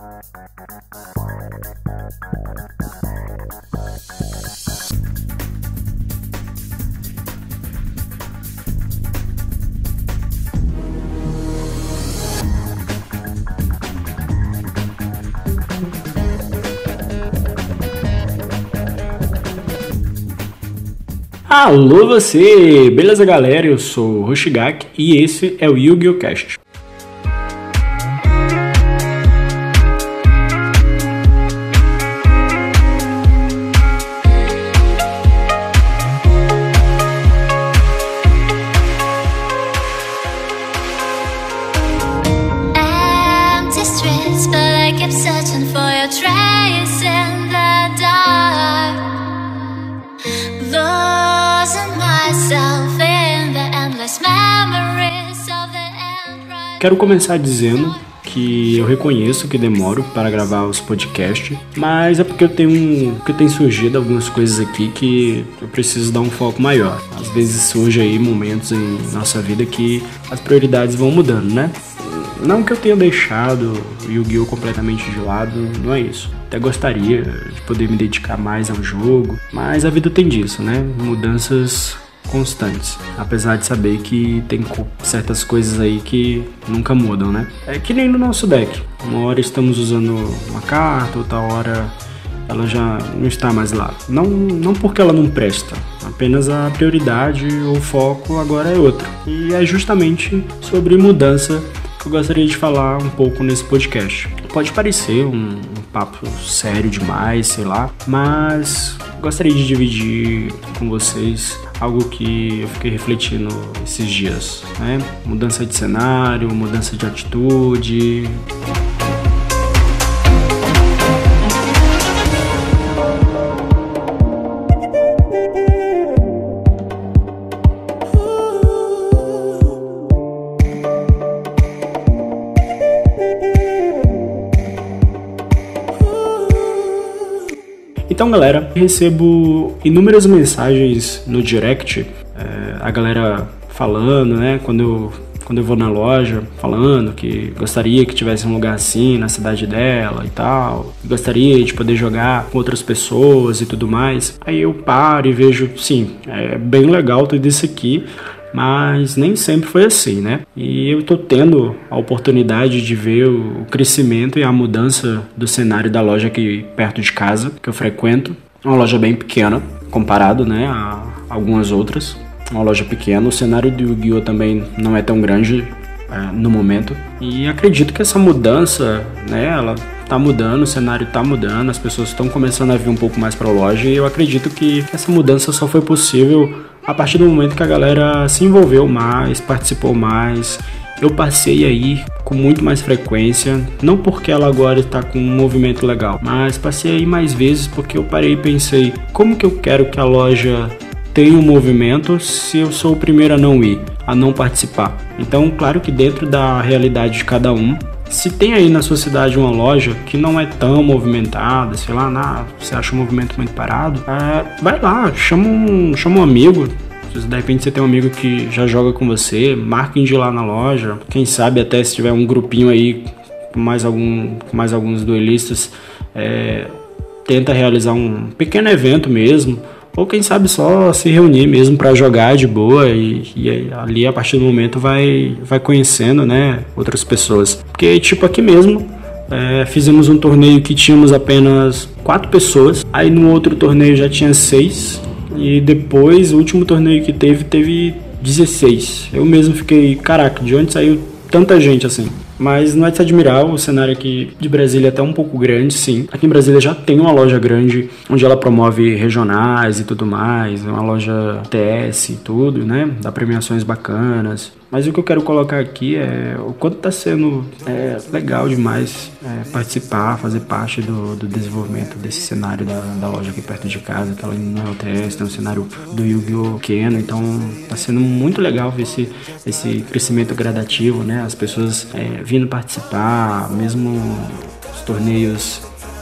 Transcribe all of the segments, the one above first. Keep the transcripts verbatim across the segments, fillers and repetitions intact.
Alô você! Beleza galera? Eu sou o Hoshigaki e esse é o Yu-Gi-Oh! Cast. Quero começar dizendo que eu reconheço que demoro para gravar os podcasts, mas é porque eu tenho, porque tem surgido algumas coisas aqui que eu preciso dar um foco maior. Às vezes surge aí momentos em nossa vida que as prioridades vão mudando, né? Não que eu tenha deixado o Yu-Gi-Oh! Completamente de lado, não é isso. Até gostaria de poder me dedicar mais ao jogo, mas a vida tem disso, né? Mudanças constantes, apesar de saber que tem certas coisas aí que nunca mudam, né? É que nem no nosso deck. Uma hora estamos usando uma carta, outra hora ela já não está mais lá. Não, não porque ela não presta, apenas a prioridade ou foco agora é outro. E é justamente sobre mudança que eu gostaria de falar um pouco nesse podcast. Pode parecer um, um papo sério demais, sei lá, mas gostaria de dividir com vocês algo que eu fiquei refletindo esses dias, né? Mudança de cenário, mudança de atitude. Então galera, recebo inúmeras mensagens no direct, é, a galera falando, né, quando eu, quando eu vou na loja, falando que gostaria que tivesse um lugar assim na cidade dela e tal, gostaria de poder jogar com outras pessoas e tudo mais. Aí eu paro e vejo, sim, é bem legal tudo isso aqui, mas nem sempre foi assim, né? E eu tô tendo a oportunidade de ver o crescimento e a mudança do cenário da loja aqui perto de casa, que eu frequento. É uma loja bem pequena, comparado, né, a algumas outras. Uma loja pequena, o cenário do Yu-Gi-Oh! Também não é tão grande é, no momento. E acredito que essa mudança, né, ela tá mudando, o cenário tá mudando, as pessoas estão começando a vir um pouco mais pra loja. E eu acredito que essa mudança só foi possível a partir do momento que a galera se envolveu mais, participou mais. Eu passei aí com muito mais frequência, não porque ela agora está com um movimento legal, mas passei aí mais vezes porque eu parei e pensei, como que eu quero que a loja tenha um movimento se eu sou o primeiro a não ir, a não participar? Então, claro que dentro da realidade de cada um, se tem aí na sua cidade uma loja que não é tão movimentada, sei lá, na, você acha o movimento muito parado, é, vai lá, chama um, chama um amigo. De repente você tem um amigo que já joga com você, marquem de ir lá na loja. Quem sabe até se tiver um grupinho aí com mais, algum, com mais alguns duelistas, é, tenta realizar um pequeno evento mesmo. Ou quem sabe só se reunir mesmo para jogar de boa e, e ali a partir do momento vai, vai conhecendo, né, outras pessoas. Porque tipo aqui mesmo, é, fizemos um torneio que tínhamos apenas quatro pessoas, aí no outro torneio já tinha seis e depois o último torneio que teve, teve dezesseis. Eu mesmo fiquei, caraca, de onde saiu tanta gente assim? Mas não é de se admirar, o cenário aqui de Brasília é até um pouco grande, sim. Aqui em Brasília já tem uma loja grande, onde ela promove regionais e tudo mais, é uma loja T S e tudo, né? Dá premiações bacanas. Mas o que eu quero colocar aqui é o quanto está sendo é, legal demais é, participar, fazer parte do, do desenvolvimento desse cenário da, da loja aqui perto de casa, que ela não é o T S, tem um cenário do Yu-Gi-Oh! Pequeno, então está sendo muito legal ver esse, esse crescimento gradativo, né? As pessoas é, vindo participar, mesmo os torneios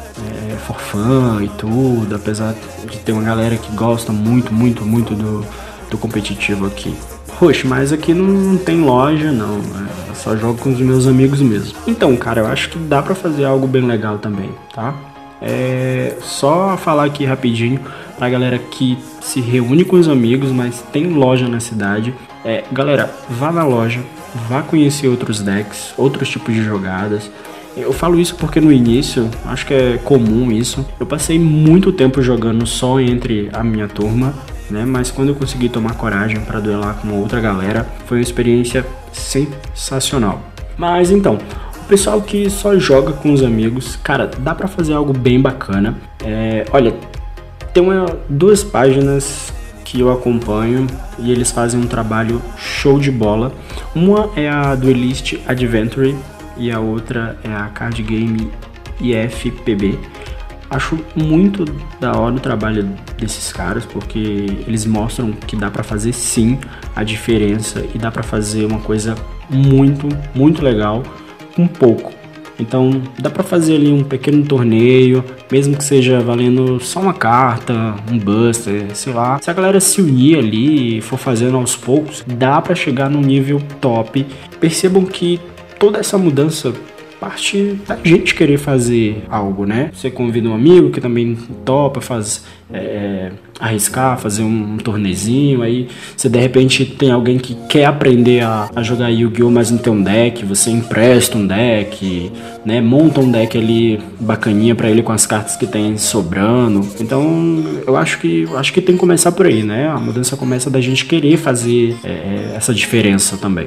é, for fun e tudo, apesar de ter uma galera que gosta muito, muito, muito do, do competitivo aqui. Poxa, mas aqui não tem loja não, Eu só jogo com os meus amigos mesmo. Então, cara, eu acho que dá pra fazer algo bem legal também, tá? É só falar aqui rapidinho pra galera que se reúne com os amigos, mas tem loja na cidade. É, galera, vá na loja, vá conhecer outros decks, outros tipos de jogadas. Eu falo isso porque no início, acho que é comum isso, eu passei muito tempo jogando só entre a minha turma, né? Mas quando eu consegui tomar coragem para duelar com outra galera, foi uma experiência sensacional. Mas então, o pessoal que só joga com os amigos, cara, dá pra fazer algo bem bacana. É, olha, tem uma, duas páginas que eu acompanho e eles fazem um trabalho show de bola. Uma é a Duelist Adventure e a outra é a Card Game I F P B. Acho muito da hora o trabalho desses caras, porque eles mostram que dá pra fazer sim a diferença e dá pra fazer uma coisa muito, muito legal com pouco. Então dá pra fazer ali um pequeno torneio, mesmo que seja valendo só uma carta, um buster, sei lá. Se a galera se unir ali e for fazendo aos poucos, dá pra chegar num nível top. Percebam que toda essa mudança parte da gente querer fazer algo, né? Você convida um amigo que também topa, faz é, arriscar, fazer um, um tornezinho, aí você de repente tem alguém que quer aprender a, a jogar Yu-Gi-Oh! Mas não tem um deck, você empresta um deck, né? Monta um deck ali bacaninha pra ele com as cartas que tem sobrando. Então eu acho que, eu acho que tem que começar por aí, né? A mudança começa da gente querer fazer é, essa diferença também.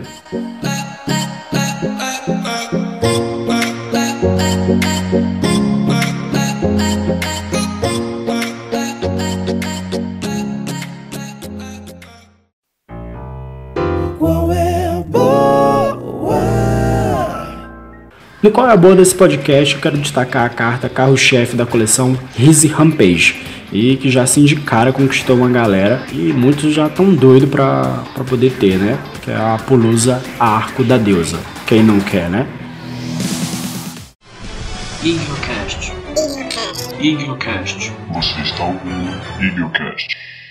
No Qual é a Boa desse podcast, eu quero destacar a carta carro-chefe da coleção Rise Rampage, e que já assim de cara conquistou uma galera e muitos já estão doidos pra, pra poder ter, né? Que é a Pulusa Arco da Deusa. Quem não quer, né? Igiocast. Igiocast. Você está ouvindo Igiocast.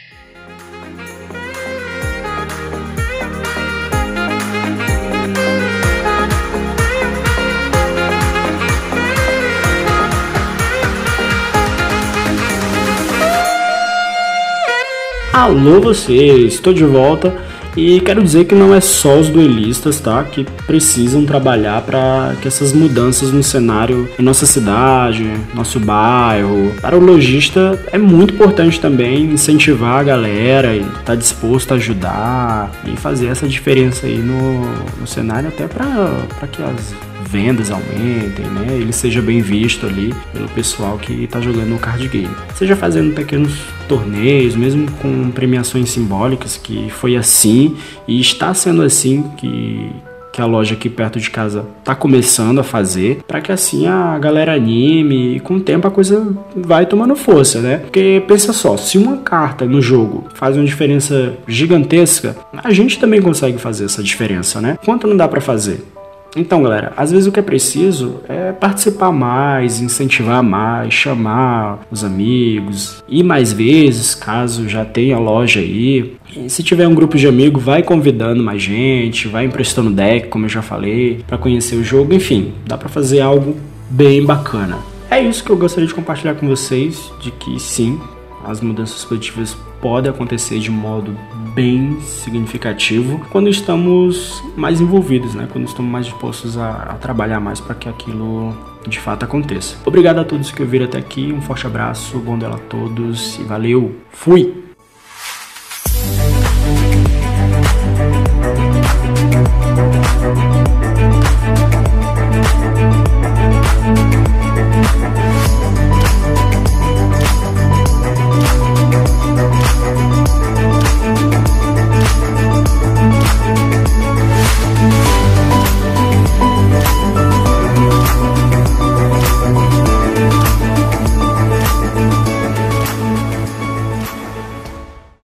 Alô vocês, estou de volta e quero dizer que não é só os duelistas, tá, que precisam trabalhar para que essas mudanças no cenário em nossa cidade, nosso bairro. Para o lojista é muito importante também incentivar a galera e estar tá disposto a ajudar e fazer essa diferença aí no, no cenário, até para que as vendas aumentem, né? Ele seja bem visto ali pelo pessoal que está jogando o card game. Seja fazendo pequenos torneios, mesmo com premiações simbólicas, que foi assim e está sendo assim que, que a loja aqui perto de casa está começando a fazer, para que assim a galera anime e com o tempo a coisa vai tomando força, né? Porque pensa só, se uma carta no jogo faz uma diferença gigantesca, a gente também consegue fazer essa diferença, né? Quanto não dá para fazer? Então, galera, às vezes o que é preciso é participar mais, incentivar mais, chamar os amigos, ir mais vezes, caso já tenha loja aí. E se tiver um grupo de amigos, vai convidando mais gente, vai emprestando deck, como eu já falei, para conhecer o jogo. Enfim, dá para fazer algo bem bacana. É isso que eu gostaria de compartilhar com vocês, de que sim, as mudanças positivas podem acontecer de modo bem significativo quando estamos mais envolvidos, né? Quando estamos mais dispostos a, a trabalhar mais para que aquilo de fato aconteça. Obrigado a todos que ouviram até aqui, um forte abraço, bom duelo a todos e valeu, fui!